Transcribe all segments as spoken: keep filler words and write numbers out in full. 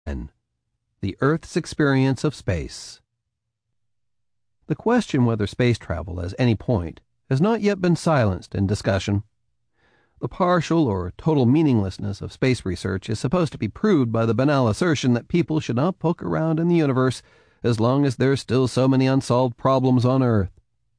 The Earth's Experience of Space. The question whether space travel has any point has not yet been silenced in discussion. The partial or total meaninglessness of space research is supposed to be proved by the banal assertion that people should not poke around in the universe as long as there are still so many unsolved problems on Earth.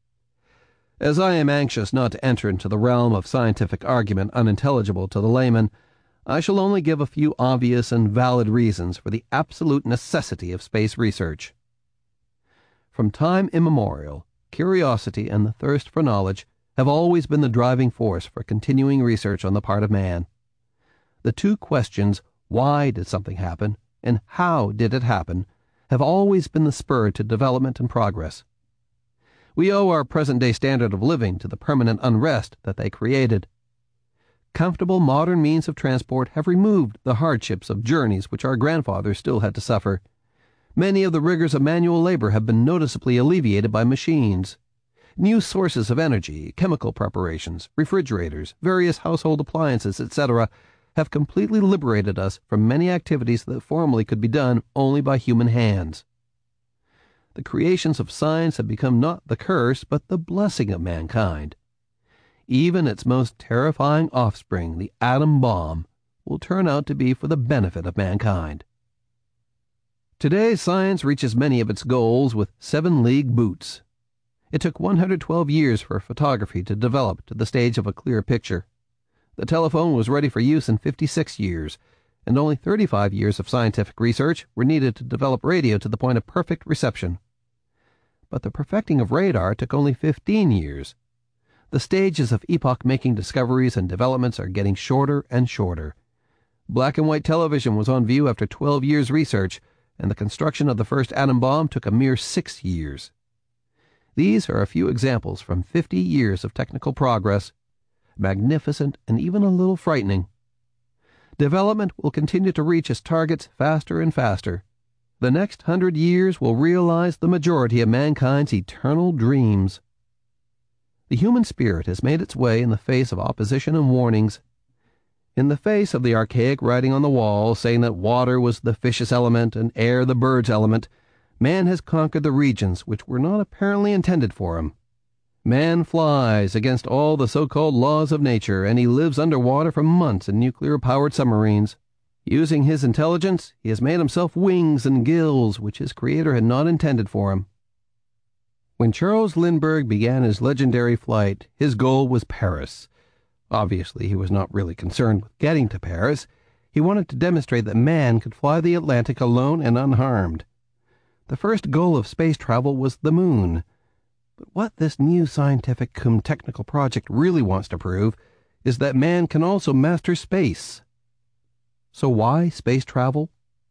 As I am anxious not to enter into the realm of scientific argument unintelligible to the layman, I shall only give a few obvious and valid reasons for the absolute necessity of space research. From time immemorial, curiosity and the thirst for knowledge have always been the driving force for continuing research on the part of man. The two questions, why did something happen, and how did it happen, have always been the spur to development and progress. We owe our present-day standard of living to the permanent unrest that they created. Comfortable modern means of transport have removed the hardships of journeys which our grandfathers still had to suffer. Many of the rigors of manual labor have been noticeably alleviated by machines. New sources of energy, chemical preparations, refrigerators, various household appliances, et cetera, have completely liberated us from many activities that formerly could be done only by human hands. The creations of science have become not the curse, but the blessing of mankind. Even its most terrifying offspring, the atom bomb, will turn out to be for the benefit of mankind. Today, science reaches many of its goals with seven-league boots. It took one hundred twelve years for photography to develop to the stage of a clear picture. The telephone was ready for use in fifty-six years, and only thirty-five years of scientific research were needed to develop radio to the point of perfect reception. But the perfecting of radar took only fifteen years. The stages of epoch-making discoveries and developments are getting shorter and shorter. Black and white television was on view after twelve years' research, and the construction of the first atom bomb took a mere six years. These are a few examples from fifty years of technical progress, magnificent and even a little frightening. Development will continue to reach its targets faster and faster. The next hundred years will realize the majority of mankind's eternal dreams. The human spirit has made its way in the face of opposition and warnings. In the face of the archaic writing on the wall saying that water was the fish's element and air the bird's element, man has conquered the regions which were not apparently intended for him. Man flies against all the so-called laws of nature, and he lives underwater for months in nuclear-powered submarines. Using his intelligence, he has made himself wings and gills which his creator had not intended for him. When Charles Lindbergh began his legendary flight, his goal was Paris. Obviously, he was not really concerned with getting to Paris. He wanted to demonstrate that man could fly the Atlantic alone and unharmed. The first goal of space travel was the moon. But what this new scientific cum technical project really wants to prove is that man can also master space. So why space travel?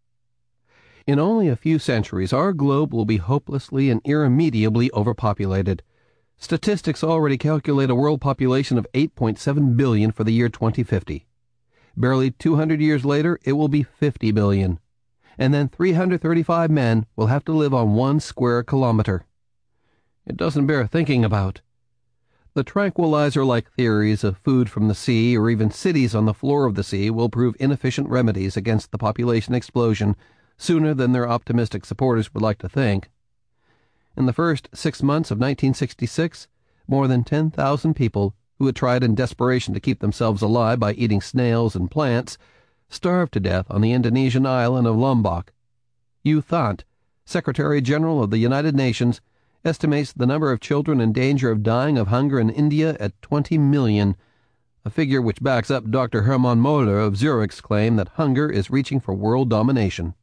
In only a few centuries, our globe will be hopelessly and irremediably overpopulated. Statistics already calculate a world population of eight point seven billion for the year twenty fifty. Barely two hundred years later, it will be fifty billion. And then three hundred thirty-five men will have to live on one square kilometer. It doesn't bear thinking about. The tranquilizer-like theories of food from the sea or even cities on the floor of the sea will prove inefficient remedies against the population explosion sooner than their optimistic supporters would like to think. In the first six months of nineteen sixty-six, more than ten thousand people, who had tried in desperation to keep themselves alive by eating snails and plants, starved to death on the Indonesian island of Lombok. U Thant, Secretary-General of the United Nations, estimates the number of children in danger of dying of hunger in India at twenty million, a figure which backs up Doctor Hermann Müller of Zurich's claim that hunger is reaching for world domination.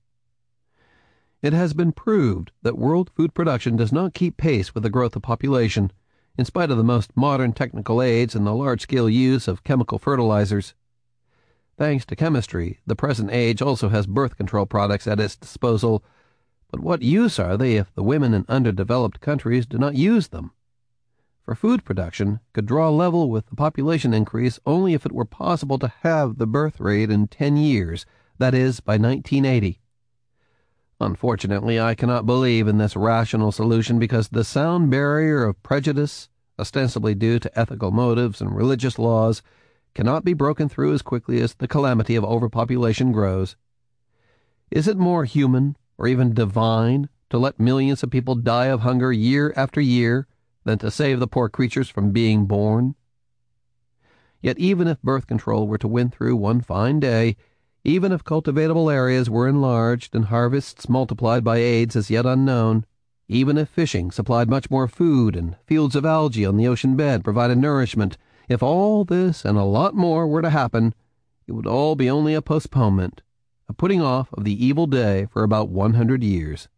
It has been proved that world food production does not keep pace with the growth of population, in spite of the most modern technical aids and the large-scale use of chemical fertilizers. Thanks to chemistry, the present age also has birth control products at its disposal, but what use are they if the women in underdeveloped countries do not use them? For food production could draw level with the population increase only if it were possible to halve the birth rate in ten years, that is, by nineteen eighty. Unfortunately, I cannot believe in this rational solution because the sound barrier of prejudice, ostensibly due to ethical motives and religious laws, cannot be broken through as quickly as the calamity of overpopulation grows. Is it more human or even divine to let millions of people die of hunger year after year than to save the poor creatures from being born? Yet even if birth control were to win through one fine day, even if cultivatable areas were enlarged and harvests multiplied by aids as yet unknown, even if fishing supplied much more food and fields of algae on the ocean bed provided nourishment, if all this and a lot more were to happen, it would all be only a postponement, a putting off of the evil day for about one hundred years.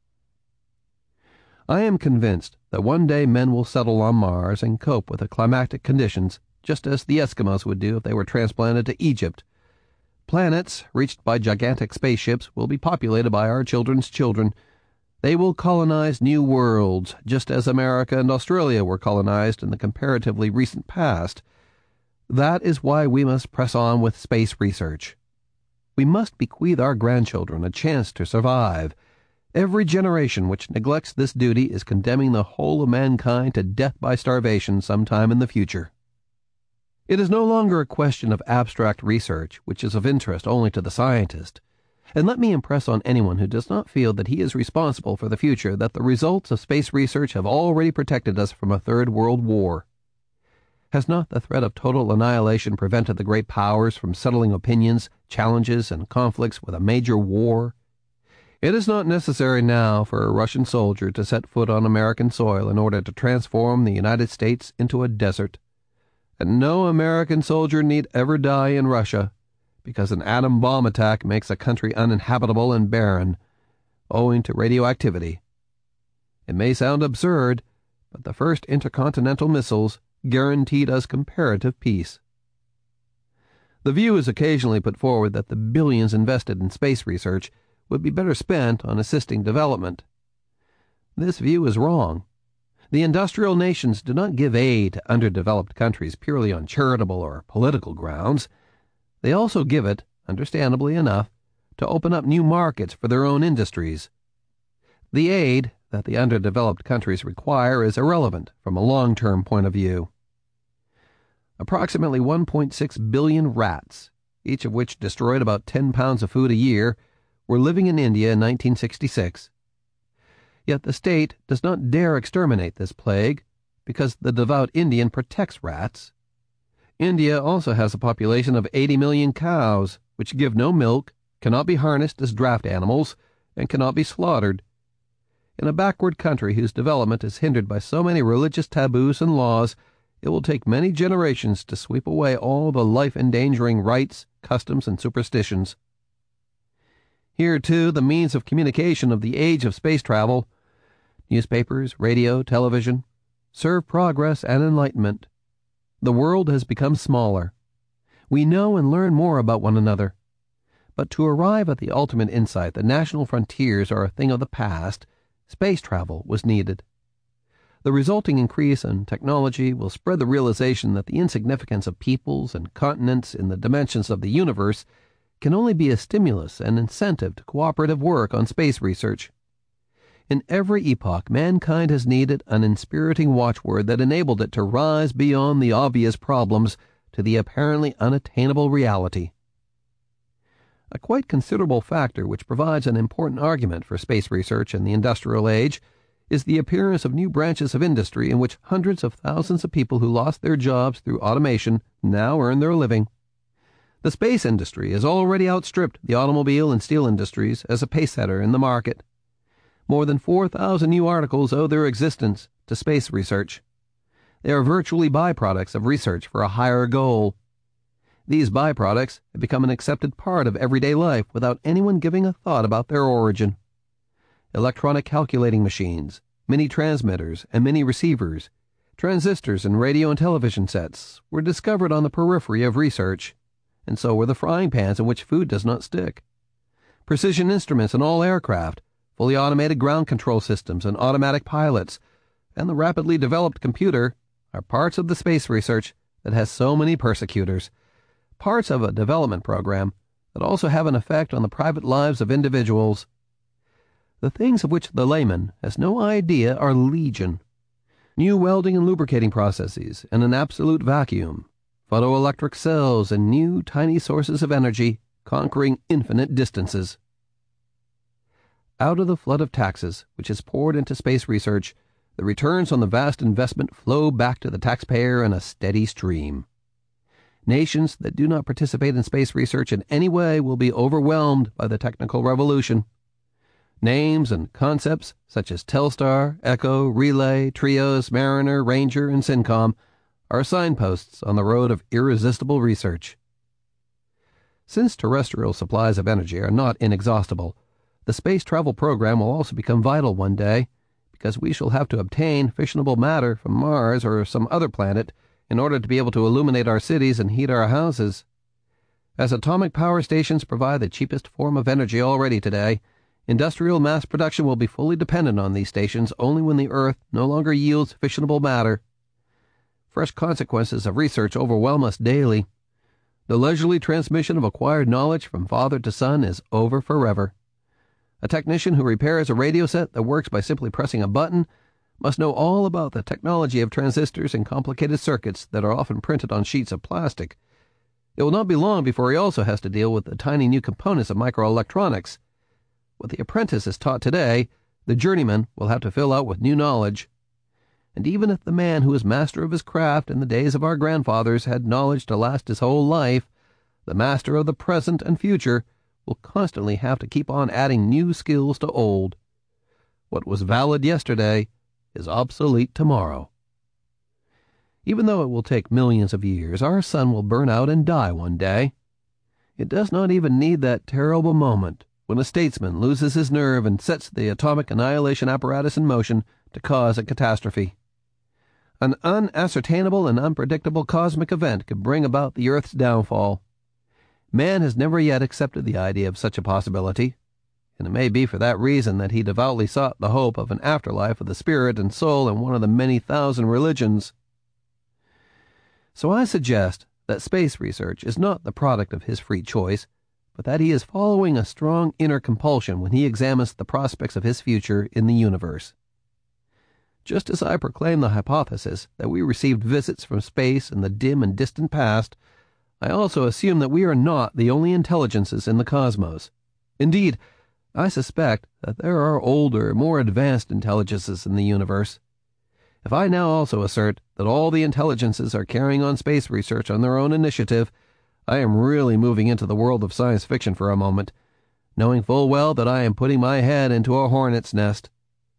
I am convinced that one day men will settle on Mars and cope with the climatic conditions just as the Eskimos would do if they were transplanted to Egypt. Planets reached by gigantic spaceships will be populated by our children's children. They will colonize new worlds, just as America and Australia were colonized in the comparatively recent past. That is why we must press on with space research. We must bequeath our grandchildren a chance to survive. Every generation which neglects this duty is condemning the whole of mankind to death by starvation sometime in the future. It is no longer a question of abstract research, which is of interest only to the scientist. And let me impress on anyone who does not feel that he is responsible for the future that the results of space research have already protected us from a third world war. Has not the threat of total annihilation prevented the great powers from settling opinions, challenges, and conflicts with a major war? It is not necessary now for a Russian soldier to set foot on American soil in order to transform the United States into a desert. And no American soldier need ever die in Russia because an atom bomb attack makes a country uninhabitable and barren, owing to radioactivity. It may sound absurd, but the first intercontinental missiles guaranteed us comparative peace. The view is occasionally put forward that the billions invested in space research would be better spent on assisting development. This view is wrong. The industrial nations do not give aid to underdeveloped countries purely on charitable or political grounds. They also give it, understandably enough, to open up new markets for their own industries. The aid that the underdeveloped countries require is irrelevant from a long-term point of view. Approximately one point six billion rats, each of which destroyed about ten pounds of food a year, were living in India in nineteen sixty-six. Yet the state does not dare exterminate this plague because the devout Indian protects rats. India also has a population of eighty million cows, which give no milk, cannot be harnessed as draft animals, and cannot be slaughtered. In a backward country whose development is hindered by so many religious taboos and laws, it will take many generations to sweep away all the life-endangering rites, customs, and superstitions. Here, too, the means of communication of the age of space travel, newspapers, radio, television, serve progress and enlightenment. The world has become smaller. We know and learn more about one another. But to arrive at the ultimate insight that national frontiers are a thing of the past, space travel was needed. The resulting increase in technology will spread the realization that the insignificance of peoples and continents in the dimensions of the universe can only be a stimulus and incentive to cooperative work on space research. In every epoch, mankind has needed an inspiriting watchword that enabled it to rise beyond the obvious problems to the apparently unattainable reality. A quite considerable factor which provides an important argument for space research in the industrial age is the appearance of new branches of industry in which hundreds of thousands of people who lost their jobs through automation now earn their living. The space industry has already outstripped the automobile and steel industries as a pacesetter in the market. More than four thousand new articles owe their existence to space research. They are virtually byproducts of research for a higher goal. These byproducts have become an accepted part of everyday life without anyone giving a thought about their origin. Electronic calculating machines, mini transmitters and mini receivers, transistors and radio and television sets were discovered on the periphery of research, and so were the frying pans in which food does not stick. Precision instruments in all aircraft, fully automated ground control systems and automatic pilots, and the rapidly developed computer are parts of the space research that has so many persecutors, parts of a development program that also have an effect on the private lives of individuals. The things of which the layman has no idea are legion. New welding and lubricating processes in an absolute vacuum, photoelectric cells and new tiny sources of energy conquering infinite distances. out of the flood of taxes which is poured into space research, the returns on the vast investment flow back to the taxpayer in a steady stream. Nations that do not participate in space research in any way will be overwhelmed by the technical revolution. Names and concepts such as Telstar, Echo, Relay, Trios, Mariner, Ranger, and Syncom are signposts on the road of irresistible research. Since terrestrial supplies of energy are not inexhaustible, the space travel program will also become vital one day, because we shall have to obtain fissionable matter from Mars or some other planet in order to be able to illuminate our cities and heat our houses. As atomic power stations provide the cheapest form of energy already today, industrial mass production will be fully dependent on these stations only when the Earth no longer yields fissionable matter. Fresh consequences of research overwhelm us daily. The leisurely transmission of acquired knowledge from father to son is over forever. A technician who repairs a radio set that works by simply pressing a button must know all about the technology of transistors and complicated circuits that are often printed on sheets of plastic. It will not be long before he also has to deal with the tiny new components of microelectronics. What the apprentice is taught today, the journeyman will have to fill out with new knowledge. And even if the man who is master of his craft in the days of our grandfathers had knowledge to last his whole life, the master of the present and future will constantly have to keep on adding new skills to old. What was valid yesterday is obsolete tomorrow. Even though it will take millions of years, our sun will burn out and die one day. It does not even need that terrible moment when a statesman loses his nerve and sets the atomic annihilation apparatus in motion to cause a catastrophe. An unascertainable and unpredictable cosmic event could bring about the Earth's downfall. Man has never yet accepted the idea of such a possibility, and it may be for that reason that he devoutly sought the hope of an afterlife of the spirit and soul in one of the many thousand religions. So I suggest that space research is not the product of his free choice, but that he is following a strong inner compulsion when he examines the prospects of his future in the universe. Just as I proclaim the hypothesis that we received visits from space in the dim and distant past, I also assume that we are not the only intelligences in the cosmos. Indeed, I suspect that there are older, more advanced intelligences in the universe. If I now also assert that all the intelligences are carrying on space research on their own initiative, I am really moving into the world of science fiction for a moment, knowing full well that I am putting my head into a hornet's nest.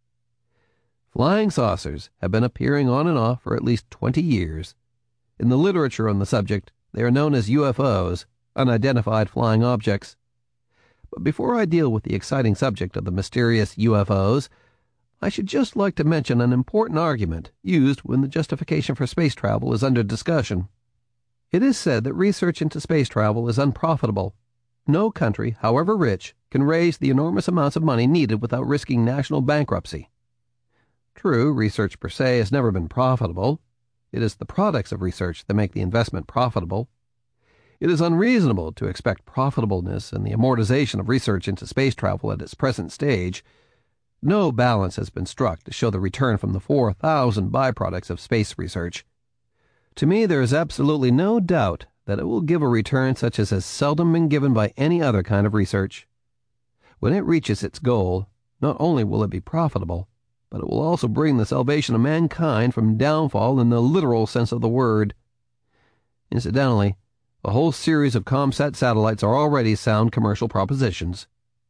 Flying saucers have been appearing on and off for at least twenty years. In the literature on the subject, they are known as U F Os, unidentified flying objects. But before I deal with the exciting subject of the mysterious U F Os, I should just like to mention an important argument used when the justification for space travel is under discussion. It is said that research into space travel is unprofitable. No country, however rich, can raise the enormous amounts of money needed without risking national bankruptcy. True, research per se has never been profitable. It is the products of research that make the investment profitable. It is unreasonable to expect profitableness in the amortization of research into space travel at its present stage. No balance has been struck to show the return from the four thousand byproducts of space research. To me, there is absolutely no doubt that it will give a return such as has seldom been given by any other kind of research. When it reaches its goal, not only will it be profitable, but it will also bring the salvation of mankind from downfall in the literal sense of the word. Incidentally, a whole series of ComSat satellites are already sound commercial propositions.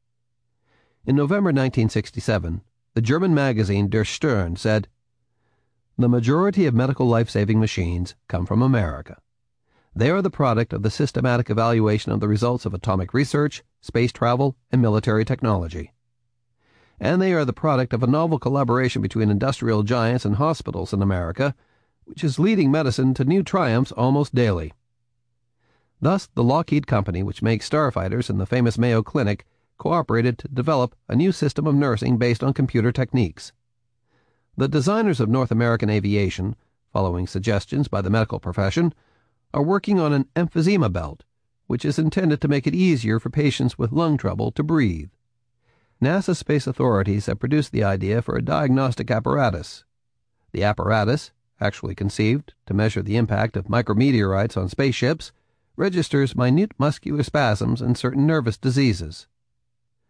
In November nineteen sixty-seven, the German magazine Der Stern said, "The majority of medical life-saving machines come from America. They are the product of the systematic evaluation of the results of atomic research, space travel, and military technology. And they are the product of a novel collaboration between industrial giants and hospitals in America, which is leading medicine to new triumphs almost daily." Thus, the Lockheed Company, which makes starfighters, and the famous Mayo Clinic cooperated to develop a new system of nursing based on computer techniques. The designers of North American aviation, following suggestions by the medical profession, are working on an emphysema belt, which is intended to make it easier for patients with lung trouble to breathe. NASA space authorities have produced the idea for a diagnostic apparatus. The apparatus, actually conceived to measure the impact of micrometeorites on spaceships, registers minute muscular spasms and certain nervous diseases.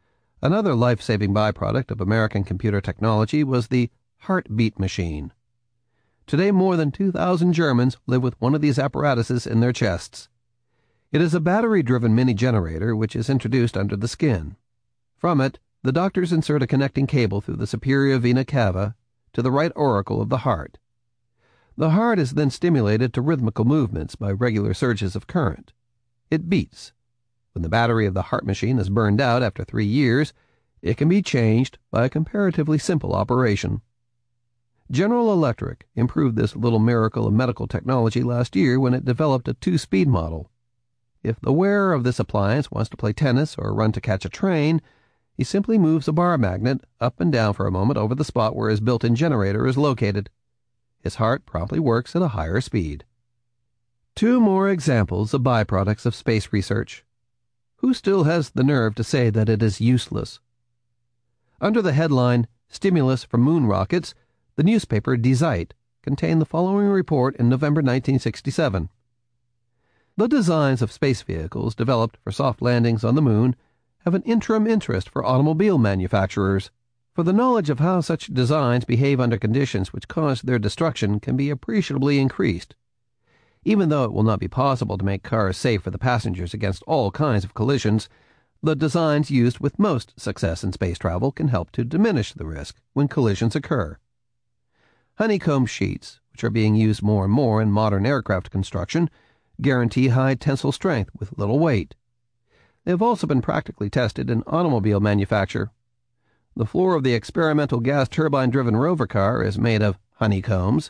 Another life-saving byproduct of American computer technology was the heartbeat machine. Today, more than two thousand Germans live with one of these apparatuses in their chests. It is a battery-driven mini-generator which is introduced under the skin. From it, the doctors insert a connecting cable through the superior vena cava to the right auricle of the heart. The heart is then stimulated to rhythmical movements by regular surges of current. It beats. When the battery of the heart machine is burned out after three years, it can be changed by a comparatively simple operation. General Electric improved this little miracle of medical technology last year when it developed a two-speed model. If the wearer of this appliance wants to play tennis or run to catch a train, he simply moves a bar magnet up and down for a moment over the spot where his built-in generator is located. His heart promptly works at a higher speed. Two more examples of byproducts of space research. Who still has the nerve to say that it is useless? Under the headline, Stimulus from Moon Rockets, the newspaper Die Zeit contained the following report in November nineteen sixty-seven. The designs of space vehicles developed for soft landings on the moon have an interim interest for automobile manufacturers, for the knowledge of how such designs behave under conditions which cause their destruction can be appreciably increased. Even though it will not be possible to make cars safe for the passengers against all kinds of collisions, the designs used with most success in space travel can help to diminish the risk when collisions occur. Honeycomb sheets, which are being used more and more in modern aircraft construction, guarantee high tensile strength with little weight. They have also been practically tested in automobile manufacture. The floor of the experimental gas turbine-driven rover car is made of honeycombs.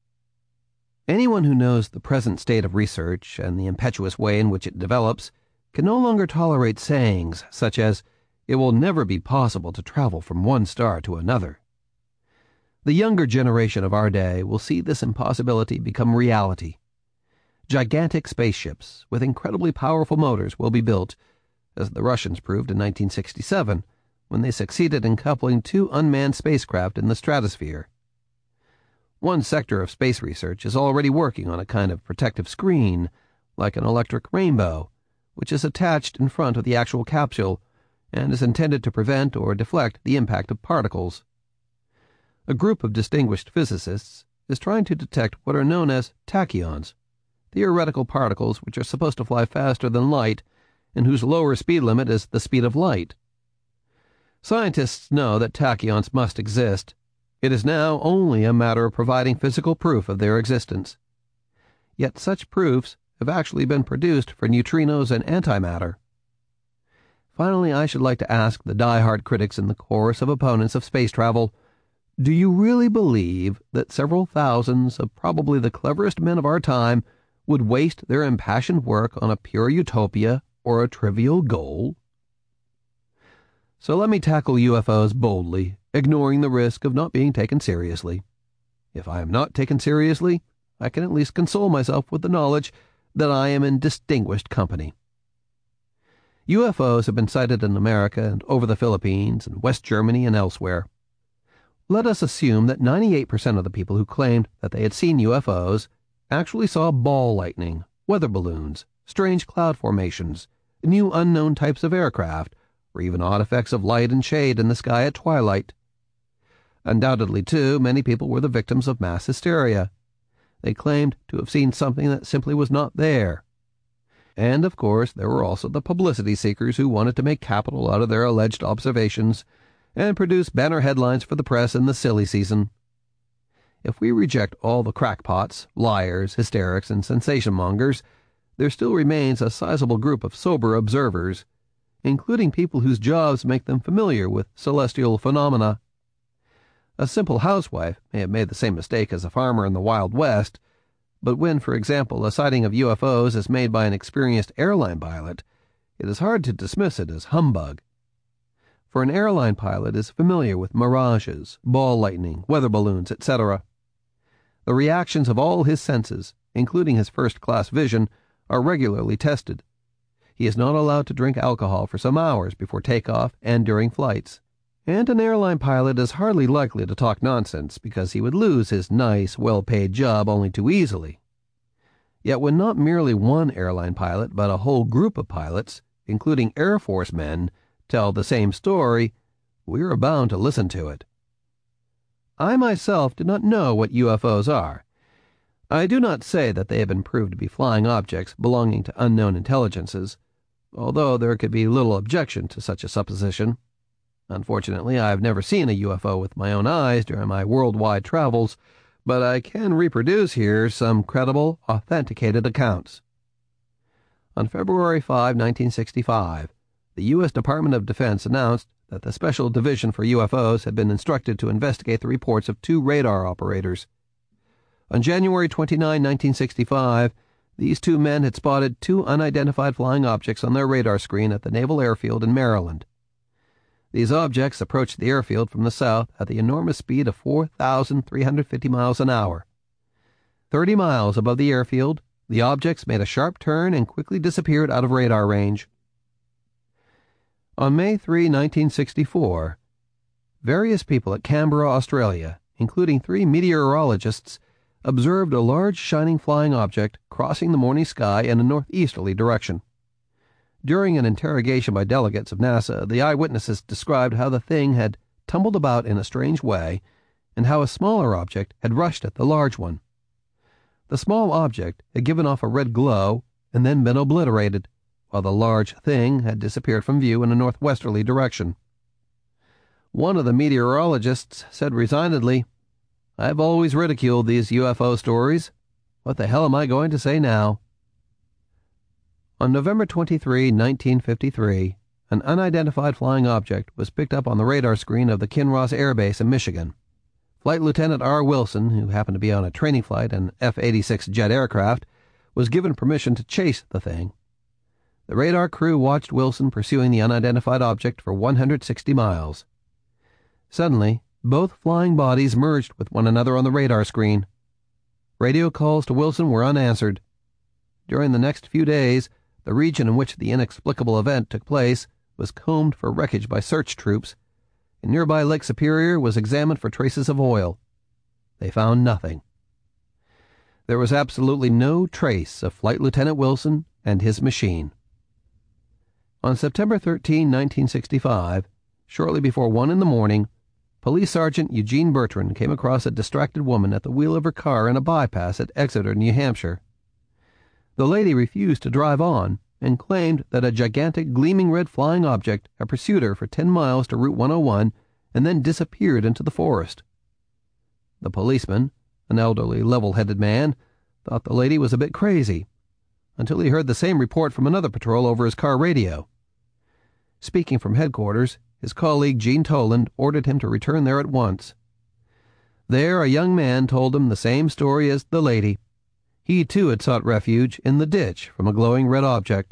Anyone who knows the present state of research and the impetuous way in which it develops can no longer tolerate sayings such as, "It will never be possible to travel from one star to another." The younger generation of our day will see this impossibility become reality. Gigantic spaceships with incredibly powerful motors will be built, as the Russians proved in nineteen sixty-seven, when they succeeded in coupling two unmanned spacecraft in the stratosphere. One sector of space research is already working on a kind of protective screen, like an electric rainbow, which is attached in front of the actual capsule and is intended to prevent or deflect the impact of particles. A group of distinguished physicists is trying to detect what are known as tachyons, theoretical particles which are supposed to fly faster than light and whose lower speed limit is the speed of light. Scientists know that tachyons must exist. It is now only a matter of providing physical proof of their existence. Yet such proofs have actually been produced for neutrinos and antimatter. Finally, I should like to ask the die-hard critics in the chorus of opponents of space travel, do you really believe that several thousands of probably the cleverest men of our time would waste their impassioned work on a pure utopia or a trivial goal? So let me tackle U F Os boldly, ignoring the risk of not being taken seriously. If I am not taken seriously, I can at least console myself with the knowledge that I am in distinguished company. U F Os have been sighted in America and over the Philippines and West Germany and elsewhere. Let us assume that ninety-eight percent of the people who claimed that they had seen U F Os actually saw ball lightning, weather balloons, strange cloud formations, new unknown types of aircraft, or even odd effects of light and shade in the sky at twilight. Undoubtedly, too, many people were the victims of mass hysteria. They claimed to have seen something that simply was not there. And, of course, there were also the publicity seekers who wanted to make capital out of their alleged observations and produce banner headlines for the press in the silly season. If we reject all the crackpots, liars, hysterics, and sensation-mongers, there still remains a sizable group of sober observers, including people whose jobs make them familiar with celestial phenomena. A simple housewife may have made the same mistake as a farmer in the Wild West, but when, for example, a sighting of U F Os is made by an experienced airline pilot, it is hard to dismiss it as humbug. For an airline pilot is familiar with mirages, ball lightning, weather balloons, et cetera. The reactions of all his senses, including his first-class vision, are regularly tested. He is not allowed to drink alcohol for some hours before takeoff and during flights. And an airline pilot is hardly likely to talk nonsense because he would lose his nice, well-paid job only too easily. Yet when not merely one airline pilot but a whole group of pilots, including Air Force men, tell the same story, we are bound to listen to it. I myself do not know what U F Os are. I do not say that they have been proved to be flying objects belonging to unknown intelligences, although there could be little objection to such a supposition. Unfortunately, I have never seen a U F O with my own eyes during my worldwide travels, but I can reproduce here some credible, authenticated accounts. On February fifth, nineteen sixty-five, the U S Department of Defense announced that the Special Division for U F Os had been instructed to investigate the reports of two radar operators. On January twenty-ninth, nineteen sixty-five, these two men had spotted two unidentified flying objects on their radar screen at the Naval Airfield in Maryland. These objects approached the airfield from the south at the enormous speed of four thousand three hundred fifty miles an hour. Thirty miles above the airfield, the objects made a sharp turn and quickly disappeared out of radar range. On May third, nineteen sixty-four, various people at Canberra, Australia, including three meteorologists, observed a large shining flying object crossing the morning sky in a northeasterly direction. During an interrogation by delegates of NASA, the eyewitnesses described how the thing had tumbled about in a strange way and how a smaller object had rushed at the large one. The small object had given off a red glow and then been obliterated, while the large thing had disappeared from view in a northwesterly direction. One of the meteorologists said resignedly, "I've always ridiculed these U F O stories. What the hell am I going to say now?" On November twenty-third, nineteen fifty-three, an unidentified flying object was picked up on the radar screen of the Kinross Air Base in Michigan. Flight Lieutenant R. Wilson, who happened to be on a training flight in an F eighty-six jet aircraft, was given permission to chase the thing. The radar crew watched Wilson pursuing the unidentified object for one hundred sixty miles. Suddenly, both flying bodies merged with one another on the radar screen. Radio calls to Wilson were unanswered. During the next few days, the region in which the inexplicable event took place was combed for wreckage by search troops, and nearby Lake Superior was examined for traces of oil. They found nothing. There was absolutely no trace of Flight Lieutenant Wilson and his machine. On September thirteenth, nineteen sixty-five, shortly before one in the morning, Police Sergeant Eugene Bertrand came across a distracted woman at the wheel of her car in a bypass at Exeter, New Hampshire. The lady refused to drive on and claimed that a gigantic gleaming red flying object had pursued her for ten miles to Route one oh one and then disappeared into the forest. The policeman, an elderly, level-headed man, thought the lady was a bit crazy, until he heard the same report from another patrol over his car radio. Speaking from headquarters, his colleague Gene Toland ordered him to return there at once. There a young man told him the same story as the lady. He too had sought refuge in the ditch from a glowing red object.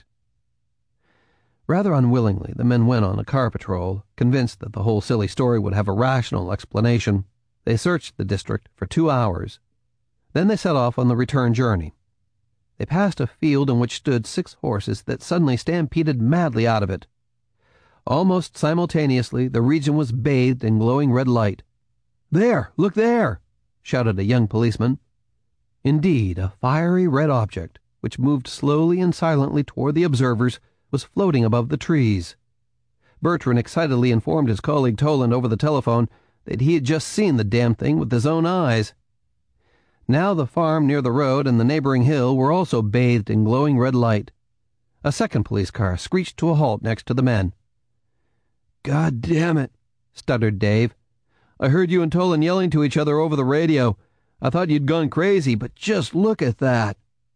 Rather unwillingly, the men went on a car patrol, convinced that the whole silly story would have a rational explanation. They searched the district for two hours. Then they set off on the return journey. They passed a field in which stood six horses that suddenly stampeded madly out of it. Almost simultaneously, the region was bathed in glowing red light. "There! Look there!" shouted a young policeman. Indeed, a fiery red object, which moved slowly and silently toward the observers, was floating above the trees. Bertrand excitedly informed his colleague Toland over the telephone that he had just seen the damned thing with his own eyes. Now the farm near the road and the neighboring hill were also bathed in glowing red light. A second police car screeched to a halt next to the men. "God damn it," stuttered Dave. "I heard you and Toland yelling to each other over the radio. I thought you'd gone crazy, but just look at that."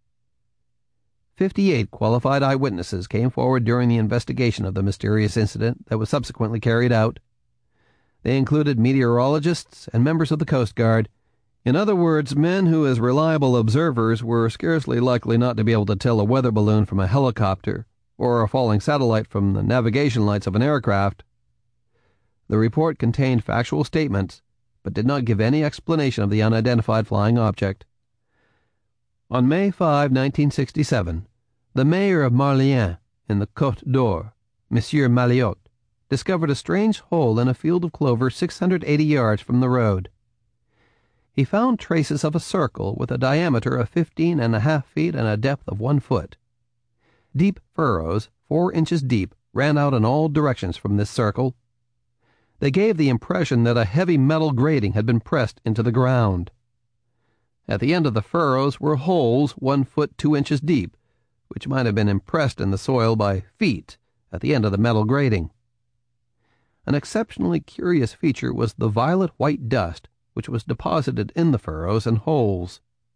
Fifty-eight qualified eyewitnesses came forward during the investigation of the mysterious incident that was subsequently carried out. They included meteorologists and members of the Coast Guard. In other words, men who, as reliable observers, were scarcely likely not to be able to tell a weather balloon from a helicopter or a falling satellite from the navigation lights of an aircraft. The report contained factual statements, but did not give any explanation of the unidentified flying object. On May fifth, nineteen sixty-seven, the mayor of Marliens, in the Côte d'Or, Monsieur Malliot, discovered a strange hole in a field of clover six hundred eighty yards from the road. He found traces of a circle with a diameter of fifteen and a half feet and a depth of one foot. Deep furrows, four inches deep, ran out in all directions from this circle. They gave the impression that a heavy metal grating had been pressed into the ground. At the end of the furrows were holes one foot two inches deep, which might have been impressed in the soil by feet at the end of the metal grating. An exceptionally curious feature was the violet-white dust which was deposited in the furrows and holes.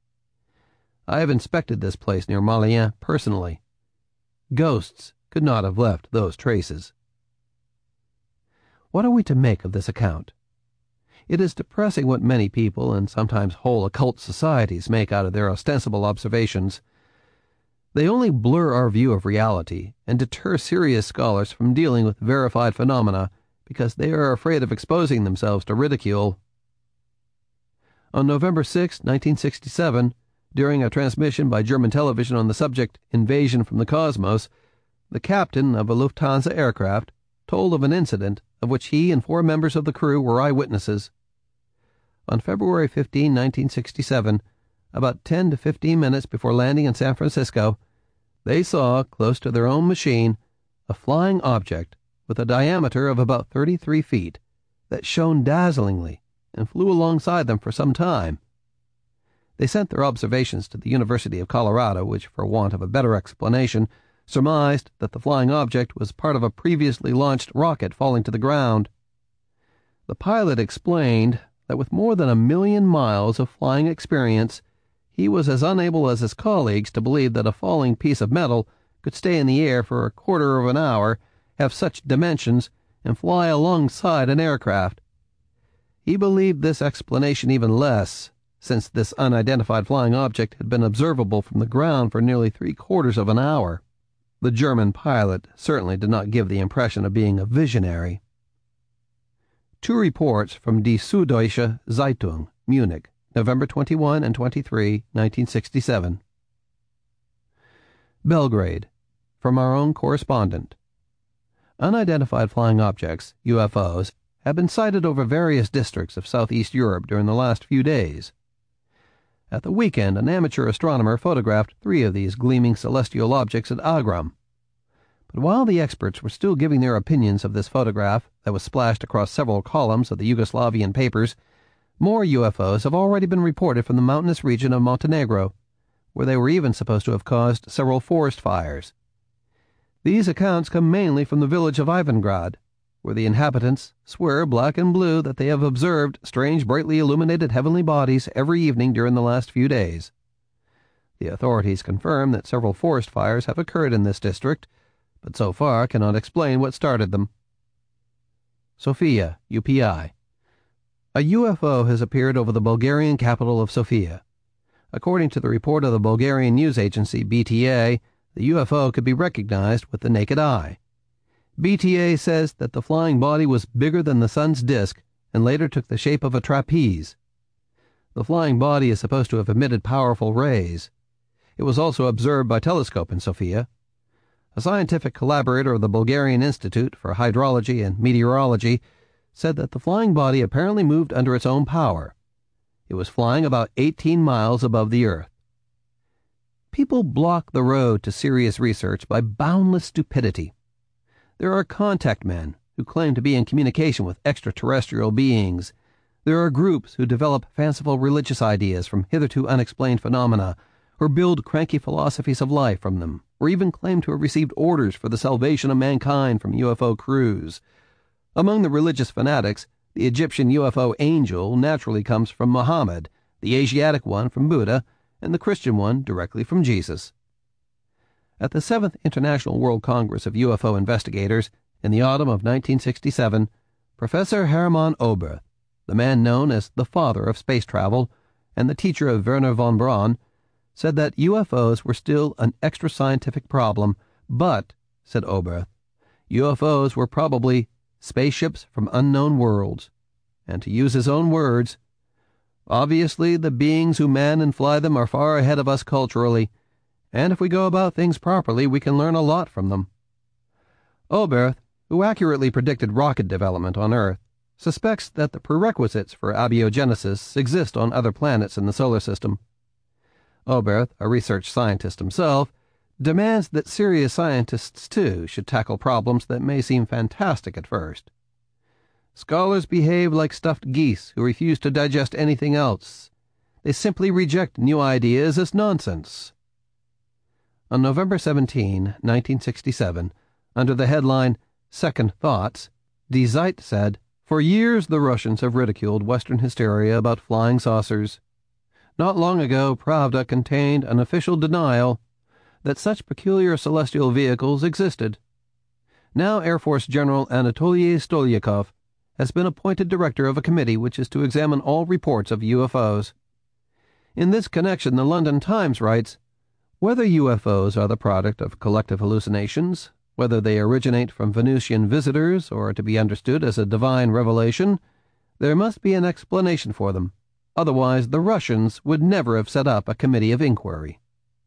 I have inspected this place near Malien personally. Ghosts could not have left those traces. What are we to make of this account? It is depressing what many people, and sometimes whole occult societies, make out of their ostensible observations. They only blur our view of reality and deter serious scholars from dealing with verified phenomena because they are afraid of exposing themselves to ridicule. On November sixth, nineteen sixty-seven, during a transmission by German television on the subject Invasion from the Cosmos, the captain of a Lufthansa aircraft told of an incident of which he and four members of the crew were eyewitnesses. On February fifteenth, nineteen sixty-seven, about ten to fifteen minutes before landing in San Francisco, they saw, close to their own machine, a flying object with a diameter of about thirty-three feet that shone dazzlingly and flew alongside them for some time. They sent their observations to the University of Colorado, which, for want of a better explanation, surmised that the flying object was part of a previously launched rocket falling to the ground. The pilot explained that with more than a million miles of flying experience, he was as unable as his colleagues to believe that a falling piece of metal could stay in the air for a quarter of an hour, have such dimensions, and fly alongside an aircraft. He believed this explanation even less, since this unidentified flying object had been observable from the ground for nearly three-quarters of an hour. The German pilot certainly did not give the impression of being a visionary. Two reports from Die Süddeutsche Zeitung, Munich, November twenty-first and twenty-third, nineteen sixty-seven. Belgrade, from our own correspondent. Unidentified flying objects, U F Os, have been sighted over various districts of southeast Europe during the last few days. At the weekend, an amateur astronomer photographed three of these gleaming celestial objects at Agram. But while the experts were still giving their opinions of this photograph that was splashed across several columns of the Yugoslavian papers, more U F Os have already been reported from the mountainous region of Montenegro, where they were even supposed to have caused several forest fires. These accounts come mainly from the village of Ivangrad, where the inhabitants swear black and blue that they have observed strange brightly illuminated heavenly bodies every evening during the last few days. The authorities confirm that several forest fires have occurred in this district, but so far cannot explain what started them. Sofia, U P I. A U F O has appeared over the Bulgarian capital of Sofia. According to the report of the Bulgarian news agency B T A, the U F O could be recognized with the naked eye. B T A says that the flying body was bigger than the sun's disk and later took the shape of a trapeze. The flying body is supposed to have emitted powerful rays. It was also observed by telescope in Sofia. A scientific collaborator of the Bulgarian Institute for Hydrology and Meteorology said that the flying body apparently moved under its own power. It was flying about eighteen miles above the Earth. People block the road to serious research by boundless stupidity. There are contact men who claim to be in communication with extraterrestrial beings. There are groups who develop fanciful religious ideas from hitherto unexplained phenomena, or build cranky philosophies of life from them, or even claim to have received orders for the salvation of mankind from U F O crews. Among the religious fanatics, the Egyptian U F O angel naturally comes from Muhammad, the Asiatic one from Buddha, and the Christian one directly from Jesus. At the seventh International World Congress of U F O Investigators in the autumn of nineteen sixty-seven, Professor Hermann Oberth, the man known as the father of space travel and the teacher of Wernher von Braun, said that U F Os were still an extra-scientific problem, but, said Oberth, U F Os were probably spaceships from unknown worlds, and to use his own words, obviously the beings who man and fly them are far ahead of us culturally, and if we go about things properly we can learn a lot from them. Oberth, who accurately predicted rocket development on Earth, suspects that the prerequisites for abiogenesis exist on other planets in the solar system. Oberth, a research scientist himself, demands that serious scientists, too, should tackle problems that may seem fantastic at first. Scholars behave like stuffed geese who refuse to digest anything else. They simply reject new ideas as nonsense. On November seventeenth, nineteen sixty-seven, under the headline Second Thoughts, Die Zeit said, "For years the Russians have ridiculed Western hysteria about flying saucers. Not long ago, Pravda contained an official denial that such peculiar celestial vehicles existed. Now Air Force General Anatoly Stolyakov has been appointed director of a committee which is to examine all reports of U F Os. In this connection, the London Times writes, whether U F Os are the product of collective hallucinations, whether they originate from Venusian visitors or are to be understood as a divine revelation, there must be an explanation for them. Otherwise, the Russians would never have set up a committee of inquiry."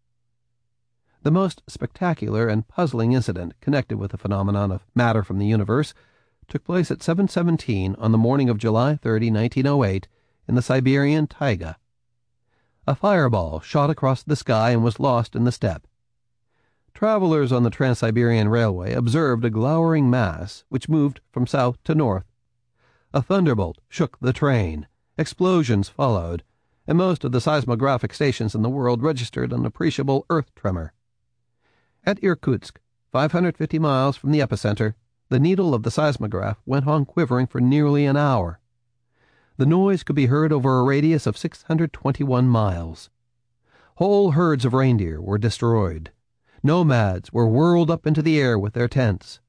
The most spectacular and puzzling incident connected with the phenomenon of matter from the universe took place at seven seventeen on the morning of July thirtieth, nineteen oh eight, in the Siberian taiga. A fireball shot across the sky and was lost in the steppe. Travelers on the Trans-Siberian Railway observed a glowering mass which moved from south to north. A thunderbolt shook the train, explosions followed, and most of the seismographic stations in the world registered an appreciable earth tremor. At Irkutsk, five hundred fifty miles from the epicenter, the needle of the seismograph went on quivering for nearly an hour. The noise could be heard over a radius of six hundred twenty-one miles. Whole herds of reindeer were destroyed. Nomads were whirled up into the air with their tents.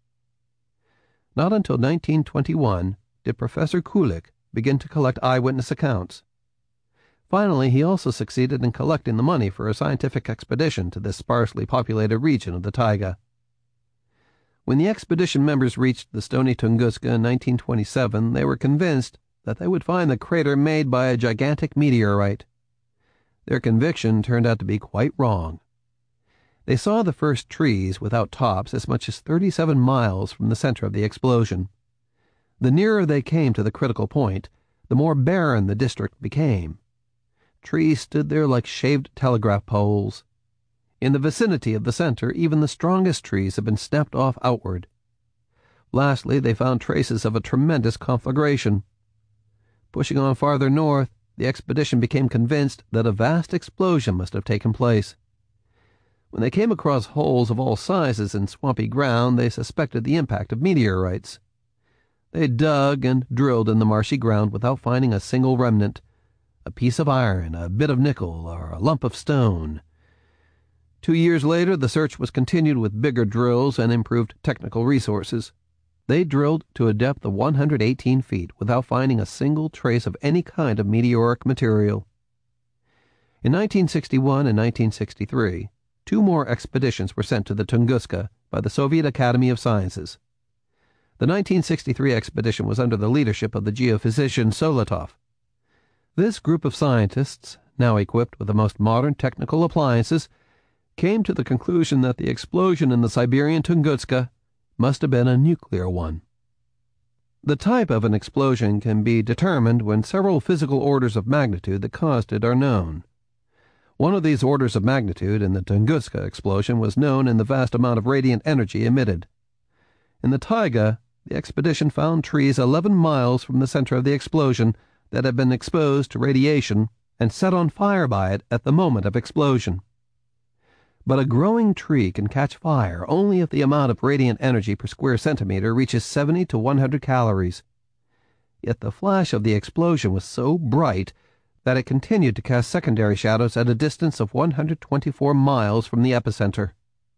Not until nineteen twenty-one did Professor Kulik begin to collect eyewitness accounts. Finally, he also succeeded in collecting the money for a scientific expedition to this sparsely populated region of the taiga. When the expedition members reached the stony Tunguska in nineteen twenty-seven, they were convinced that they would find the crater made by a gigantic meteorite. Their conviction turned out to be quite wrong. They saw the first trees without tops as much as thirty-seven miles from the center of the explosion. The nearer they came to the critical point, the more barren the district became. Trees stood there like shaved telegraph poles. In the vicinity of the center, even the strongest trees had been snapped off outward. Lastly, they found traces of a tremendous conflagration. Pushing on farther north, the expedition became convinced that a vast explosion must have taken place. When they came across holes of all sizes in swampy ground, they suspected the impact of meteorites. They dug and drilled in the marshy ground without finding a single remnant, a piece of iron, a bit of nickel, or a lump of stone. Two years later, the search was continued with bigger drills and improved technical resources. They drilled to a depth of one hundred eighteen feet without finding a single trace of any kind of meteoric material. In nineteen sixty-one and nineteen sixty-three, two more expeditions were sent to the Tunguska by the Soviet Academy of Sciences. The nineteen sixty-three expedition was under the leadership of the geophysician Solatov. This group of scientists, now equipped with the most modern technical appliances, came to the conclusion that the explosion in the Siberian Tunguska must have been a nuclear one. The type of an explosion can be determined when several physical orders of magnitude that caused it are known. One of these orders of magnitude in the Tunguska explosion was known in the vast amount of radiant energy emitted. In the taiga, the expedition found trees eleven miles from the center of the explosion that had been exposed to radiation and set on fire by it at the moment of explosion. But a growing tree can catch fire only if the amount of radiant energy per square centimeter reaches seventy to one hundred calories. Yet the flash of the explosion was so bright that it continued to cast secondary shadows at a distance of one hundred twenty-four miles from the epicenter.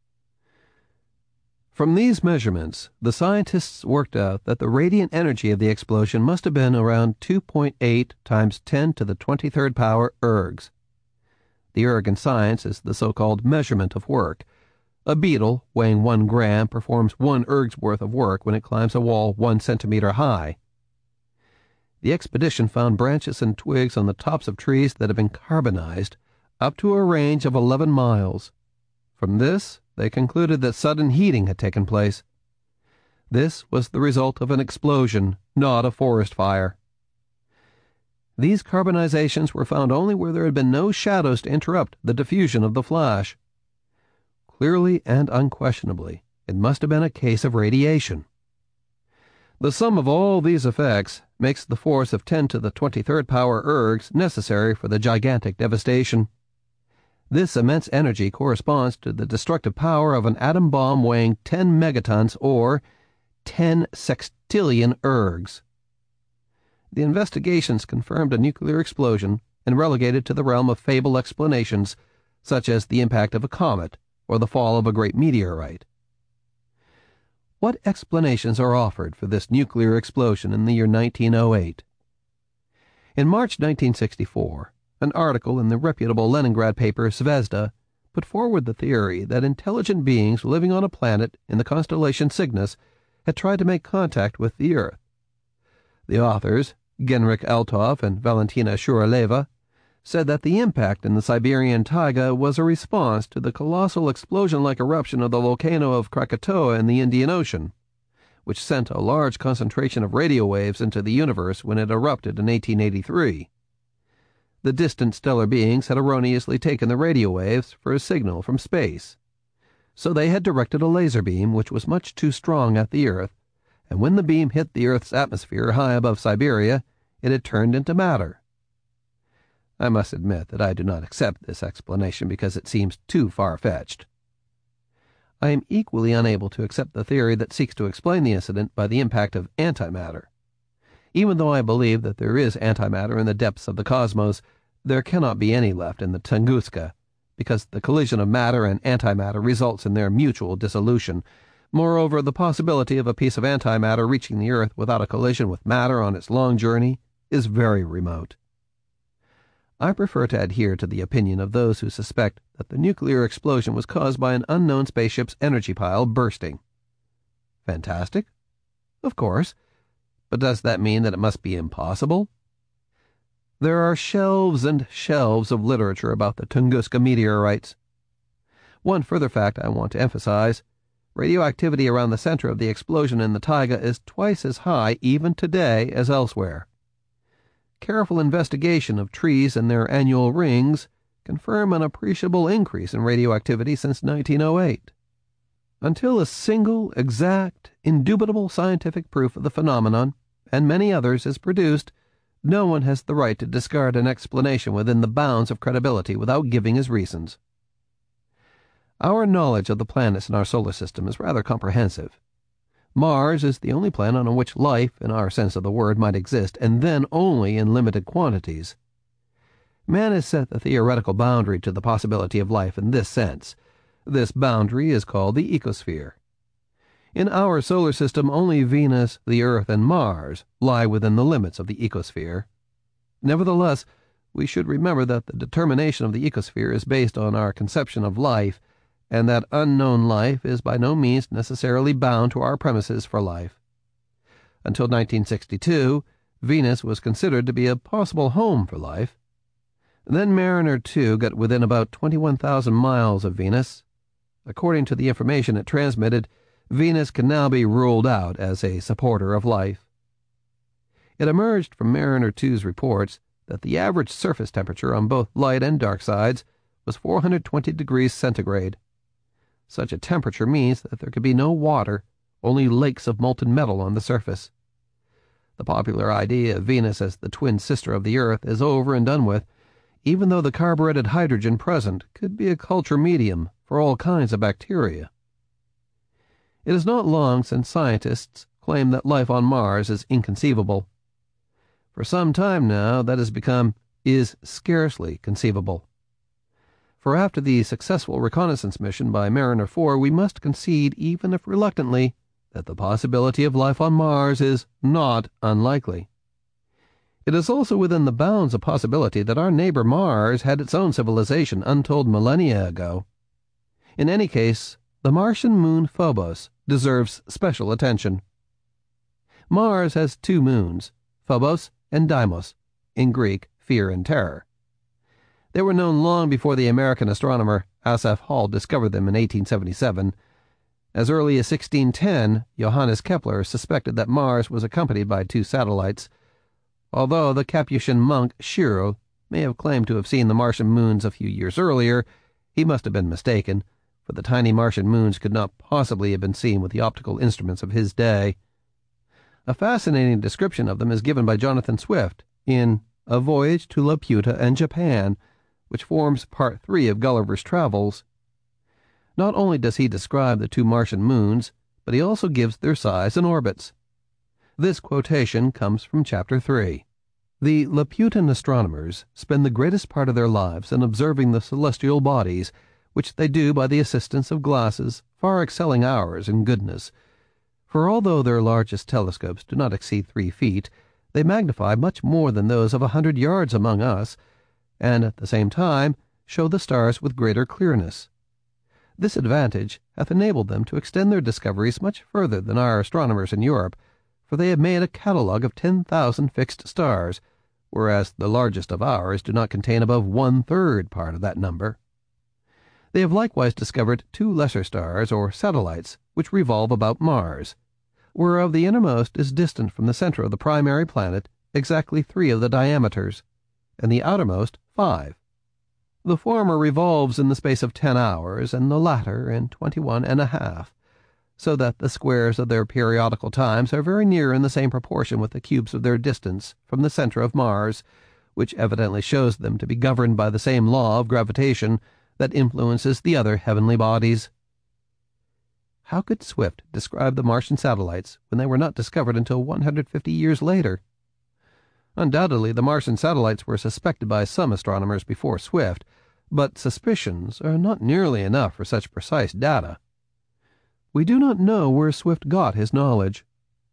From these measurements, the scientists worked out that the radiant energy of the explosion must have been around two point eight times ten to the twenty-third power ergs. The erg in science is the so-called measurement of work. A beetle weighing one gram performs one erg's worth of work when it climbs a wall one centimeter high. The expedition found branches and twigs on the tops of trees that had been carbonized up to a range of eleven miles. From this, they concluded that sudden heating had taken place. This was the result of an explosion, not a forest fire. These carbonizations were found only where there had been no shadows to interrupt the diffusion of the flash. clearly and unquestionably it must have been a case of radiation. The sum of all these effects makes the force of ten to the twenty-third power ergs necessary for the gigantic devastation. This immense energy corresponds to the destructive power of an atom bomb weighing ten megatons, or ten sextillion ergs. The investigations confirmed a nuclear explosion and relegated to the realm of fable explanations, such as the impact of a comet or the fall of a great meteorite. What explanations are offered for this nuclear explosion in the year nineteen oh eight? In March nineteen sixty-four, an article in the reputable Leningrad paper Zvezda put forward the theory that intelligent beings living on a planet in the constellation Cygnus had tried to make contact with the Earth. The authors, Genrikh Altov and Valentina Shuraleva, said that the impact in the Siberian taiga was a response to the colossal explosion-like eruption of the volcano of Krakatoa in the Indian Ocean, which sent a large concentration of radio waves into the universe when it erupted in eighteen eighty-three. The distant stellar beings had erroneously taken the radio waves for a signal from space, so they had directed a laser beam which was much too strong at the Earth, and when the beam hit the Earth's atmosphere high above Siberia, it had turned into matter. I must admit that I do not accept this explanation because it seems too far-fetched. I am equally unable to accept the theory that seeks to explain the incident by the impact of antimatter. Even though I believe that there is antimatter in the depths of the cosmos, there cannot be any left in the Tunguska, because the collision of matter and antimatter results in their mutual dissolution. Moreover, the possibility of a piece of antimatter reaching the Earth without a collision with matter on its long journey is very remote. I prefer to adhere to the opinion of those who suspect that the nuclear explosion was caused by an unknown spaceship's energy pile bursting. Fantastic? Of course. But does that mean that it must be impossible? There are shelves and shelves of literature about the Tunguska meteorites. One further fact I want to emphasize: radioactivity around the center of the explosion in the taiga is twice as high even today as elsewhere. Careful investigation of trees and their annual rings confirm an appreciable increase in radioactivity since nineteen oh eight. Until a single, exact, indubitable scientific proof of the phenomenon, and many others, is produced, no one has the right to discard an explanation within the bounds of credibility without giving his reasons. Our knowledge of the planets in our solar system is rather comprehensive. Mars is the only planet on which life, in our sense of the word, might exist, and then only in limited quantities. Man has set the theoretical boundary to the possibility of life in this sense. This boundary is called the ecosphere. In our solar system, only Venus, the Earth, and Mars lie within the limits of the ecosphere. Nevertheless, we should remember that the determination of the ecosphere is based on our conception of life, and that unknown life is by no means necessarily bound to our premises for life. Until nineteen sixty-two, Venus was considered to be a possible home for life. Then Mariner two got within about twenty-one thousand miles of Venus. According to the information it transmitted, Venus can now be ruled out as a supporter of life. It emerged from Mariner two's reports that the average surface temperature on both light and dark sides was four hundred twenty degrees centigrade. Such a temperature means that there could be no water, only lakes of molten metal on the surface. The popular idea of Venus as the twin sister of the Earth is over and done with, even though the carburetted hydrogen present could be a culture medium for all kinds of bacteria. It is not long since scientists claimed that life on Mars is inconceivable. For some time now, that has become is scarcely conceivable. For after the successful reconnaissance mission by Mariner four, we must concede, even if reluctantly, that the possibility of life on Mars is not unlikely. It is also within the bounds of possibility that our neighbor Mars had its own civilization untold millennia ago. In any case, the Martian moon Phobos deserves special attention. Mars has two moons, Phobos and Deimos, in Greek, fear and terror. They were known long before the American astronomer Asaph Hall discovered them in eighteen seventy-seven. As early as sixteen ten, Johannes Kepler suspected that Mars was accompanied by two satellites. Although the Capuchin monk Schirl may have claimed to have seen the Martian moons a few years earlier, he must have been mistaken, for the tiny Martian moons could not possibly have been seen with the optical instruments of his day. A fascinating description of them is given by Jonathan Swift in A Voyage to Laputa and Japan, which forms part three of Gulliver's Travels. Not only does he describe the two Martian moons, but he also gives their size and orbits. This quotation comes from Chapter three. The Laputan astronomers spend the greatest part of their lives in observing the celestial bodies, which they do by the assistance of glasses far excelling ours in goodness. For although their largest telescopes do not exceed three feet, they magnify much more than those of a hundred yards among us, and at the same time show the stars with greater clearness. This advantage hath enabled them to extend their discoveries much further than our astronomers in Europe, for they have made a catalogue of ten thousand fixed stars, whereas the largest of ours do not contain above one-third part of that number. They have likewise discovered two lesser stars, or satellites, which revolve about Mars, whereof the innermost is distant from the center of the primary planet exactly three of the diameters, and the outermost five. The former revolves in the space of ten hours, and the latter in twenty-one and a half, so that the squares of their periodical times are very near in the same proportion with the cubes of their distance from the center of Mars, which evidently shows them to be governed by the same law of gravitation that influences the other heavenly bodies. How could Swift describe the Martian satellites when they were not discovered until one hundred fifty years later? Undoubtedly the Martian satellites were suspected by some astronomers before Swift, but suspicions are not nearly enough for such precise data. We do not know where Swift got his knowledge.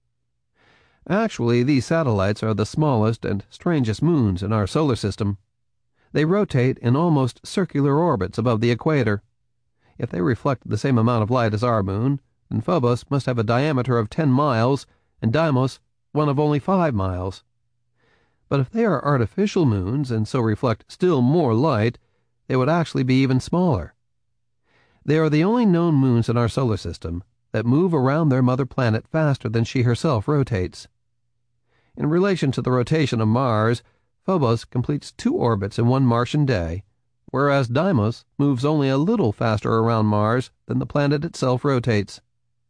Actually, these satellites are the smallest and strangest moons in our solar system. They rotate in almost circular orbits above the equator. If they reflect the same amount of light as our moon, then Phobos must have a diameter of ten miles, and Deimos one of only five miles. But if they are artificial moons, and so reflect still more light, they would actually be even smaller. They are the only known moons in our solar system that move around their mother planet faster than she herself rotates. In relation to the rotation of Mars, Phobos completes two orbits in one Martian day, whereas Deimos moves only a little faster around Mars than the planet itself rotates.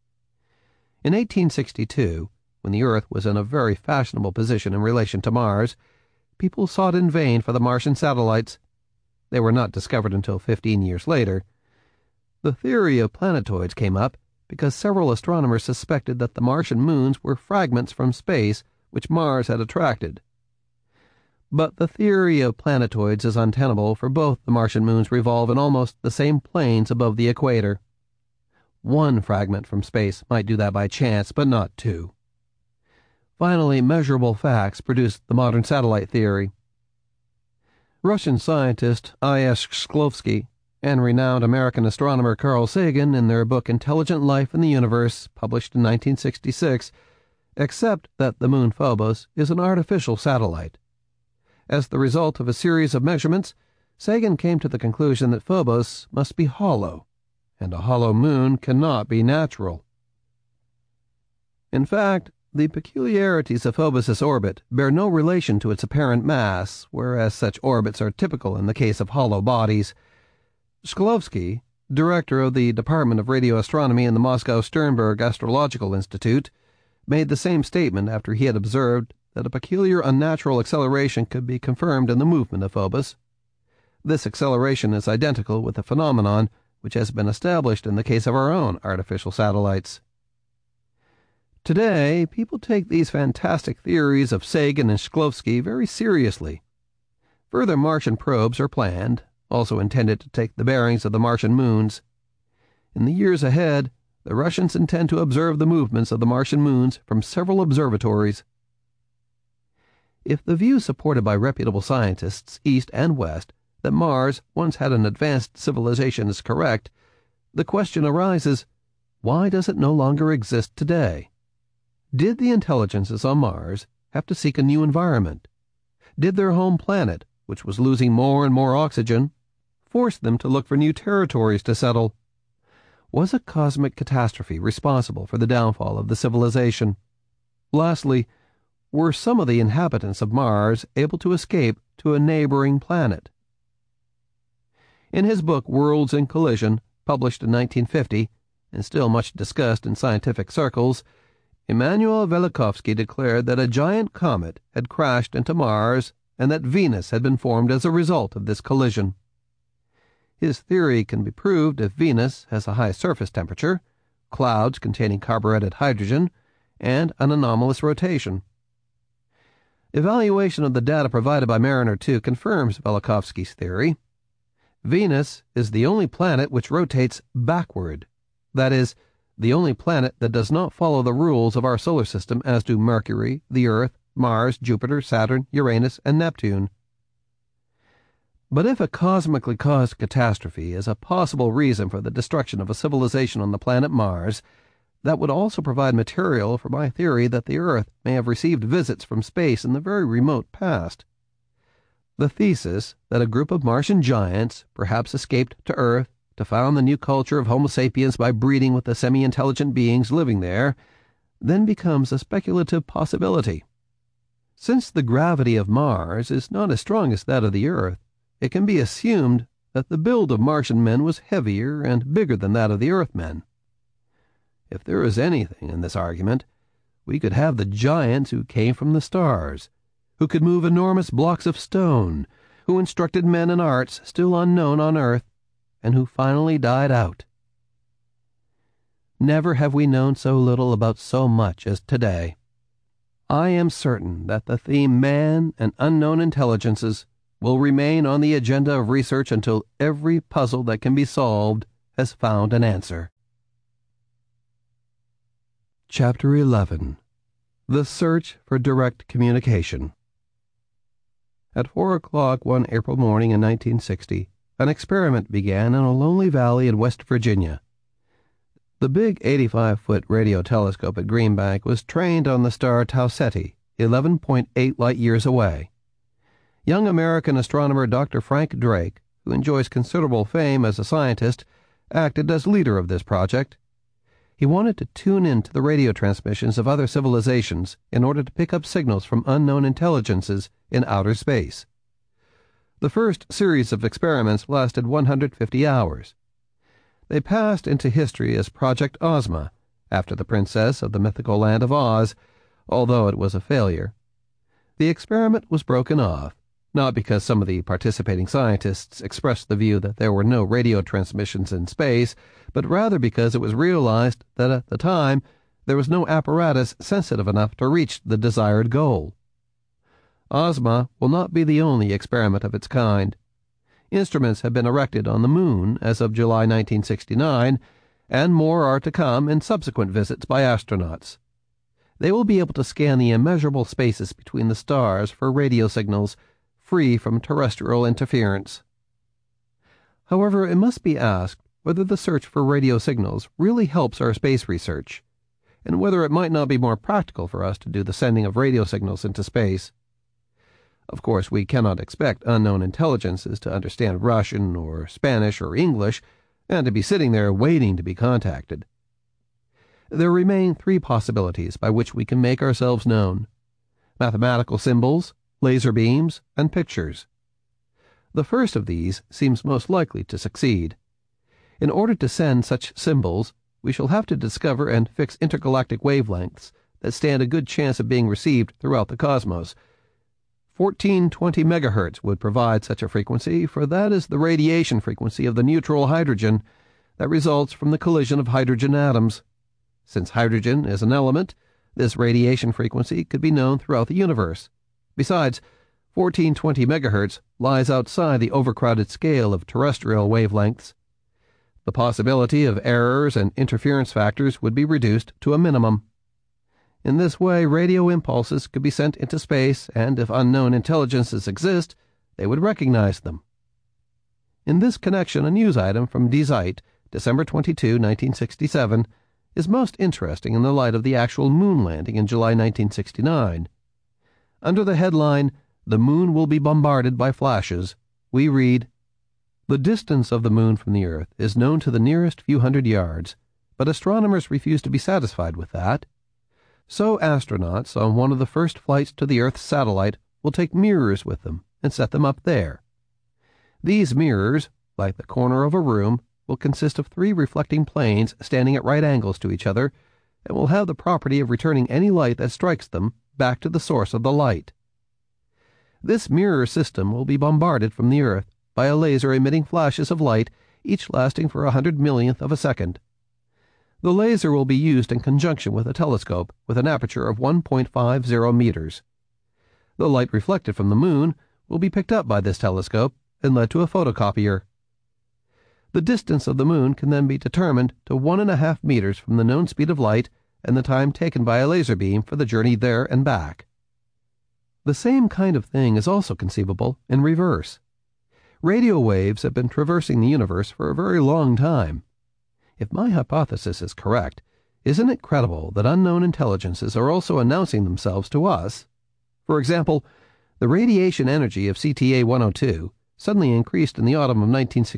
In eighteen sixty-two, when the Earth was in a very fashionable position in relation to Mars, people sought in vain for the Martian satellites. They were not discovered until fifteen years later. The theory of planetoids came up because several astronomers suspected that the Martian moons were fragments from space which Mars had attracted. But the theory of planetoids is untenable, for both the Martian moons revolve in almost the same planes above the equator. One fragment from space might do that by chance, but not two. Finally, measurable facts produced the modern satellite theory. Russian scientist I S Shklovsky and renowned American astronomer Carl Sagan, in their book Intelligent Life in the Universe, published in nineteen sixty-six, accept that the moon Phobos is an artificial satellite. As the result of a series of measurements, Sagan came to the conclusion that Phobos must be hollow, and a hollow moon cannot be natural. In fact, the peculiarities of Phobos's orbit bear no relation to its apparent mass, whereas such orbits are typical in the case of hollow bodies. Shklovsky, director of the Department of Radio Astronomy in the Moscow Sternberg Astrological Institute, made the same statement after he had observed that a peculiar unnatural acceleration could be confirmed in the movement of Phobos. This acceleration is identical with the phenomenon which has been established in the case of our own artificial satellites. Today, people take these fantastic theories of Sagan and Shklovsky very seriously. Further Martian probes are planned, also intended to take the bearings of the Martian moons. In the years ahead, the Russians intend to observe the movements of the Martian moons from several observatories. If the view supported by reputable scientists, east and west, that Mars once had an advanced civilization is correct, the question arises, why does it no longer exist today? Did the intelligences on Mars have to seek a new environment? Did their home planet, which was losing more and more oxygen, force them to look for new territories to settle? Was a cosmic catastrophe responsible for the downfall of the civilization? Lastly, were some of the inhabitants of Mars able to escape to a neighboring planet? In his book Worlds in Collision, published in nineteen fifty, and still much discussed in scientific circles, Immanuel Velikovsky declared that a giant comet had crashed into Mars and that Venus had been formed as a result of this collision. His theory can be proved if Venus has a high surface temperature, clouds containing carburetted hydrogen, and an anomalous rotation. Evaluation of the data provided by Mariner two confirms Velikovsky's theory. Venus is the only planet which rotates backward, that is, the only planet that does not follow the rules of our solar system as do Mercury, the Earth, Mars, Jupiter, Saturn, Uranus, and Neptune. But if a cosmically caused catastrophe is a possible reason for the destruction of a civilization on the planet Mars, that would also provide material for my theory that the Earth may have received visits from space in the very remote past. The thesis that a group of Martian giants perhaps escaped to Earth to found the new culture of Homo sapiens by breeding with the semi-intelligent beings living there, then becomes a speculative possibility. Since the gravity of Mars is not as strong as that of the Earth, it can be assumed that the build of Martian men was heavier and bigger than that of the Earthmen. If there is anything in this argument, we could have the giants who came from the stars, who could move enormous blocks of stone, who instructed men in arts still unknown on Earth, and who finally died out. Never have we known so little about so much as today. I am certain that the theme man and unknown intelligences will remain on the agenda of research until every puzzle that can be solved has found an answer. Chapter eleven. The Search for Direct Communication. At four o'clock one April morning in nineteen sixty, an experiment began in a lonely valley in West Virginia. The big eighty-five foot radio telescope at Greenbank was trained on the star Tau Ceti, eleven point eight light-years away. Young American astronomer Doctor Frank Drake, who enjoys considerable fame as a scientist, acted as leader of this project. He wanted to tune in to the radio transmissions of other civilizations in order to pick up signals from unknown intelligences in outer space. The first series of experiments lasted one hundred fifty hours. They passed into history as Project Ozma, after the princess of the mythical land of Oz, although it was a failure. The experiment was broken off, not because some of the participating scientists expressed the view that there were no radio transmissions in space, but rather because it was realized that at the time there was no apparatus sensitive enough to reach the desired goal. Ozma will not be the only experiment of its kind. Instruments have been erected on the Moon as of July nineteen sixty-nine, and more are to come in subsequent visits by astronauts. They will be able to scan the immeasurable spaces between the stars for radio signals free from terrestrial interference. However, it must be asked whether the search for radio signals really helps our space research, and whether it might not be more practical for us to do the sending of radio signals into space. Of course, we cannot expect unknown intelligences to understand Russian or Spanish or English, and to be sitting there waiting to be contacted. There remain three possibilities by which we can make ourselves known: mathematical symbols, laser beams, and pictures. The first of these seems most likely to succeed. In order to send such symbols, we shall have to discover and fix intergalactic wavelengths that stand a good chance of being received throughout the cosmos. fourteen twenty megahertz would provide such a frequency, for that is the radiation frequency of the neutral hydrogen that results from the collision of hydrogen atoms. Since hydrogen is an element, this radiation frequency could be known throughout the universe. Besides, fourteen twenty megahertz lies outside the overcrowded scale of terrestrial wavelengths. The possibility of errors and interference factors would be reduced to a minimum. In this way, radio impulses could be sent into space, and if unknown intelligences exist, they would recognize them. In this connection, a news item from Die Zeit, December twenty-second, nineteen sixty-seven, is most interesting in the light of the actual moon landing in July nineteen sixty-nine. Under the headline, "The Moon Will Be Bombarded by Flashes," we read, "The distance of the Moon from the Earth is known to the nearest few hundred yards, but astronomers refuse to be satisfied with that. So astronauts on one of the first flights to the Earth's satellite will take mirrors with them and set them up there. These mirrors, like the corner of a room, will consist of three reflecting planes standing at right angles to each other, and will have the property of returning any light that strikes them back to the source of the light. This mirror system will be bombarded from the Earth by a laser emitting flashes of light, each lasting for a hundred millionth of a second. The laser will be used in conjunction with a telescope with an aperture of one point five zero meters. The light reflected from the Moon will be picked up by this telescope and led to a photocopier. The distance of the Moon can then be determined to one and a half meters from the known speed of light and the time taken by a laser beam for the journey there and back. The same kind of thing is also conceivable in reverse. Radio waves have been traversing the universe for a very long time. If my hypothesis is correct, isn't it credible that unknown intelligences are also announcing themselves to us? For example, the radiation energy of C T A one oh two suddenly increased in the autumn of nineteen sixty-two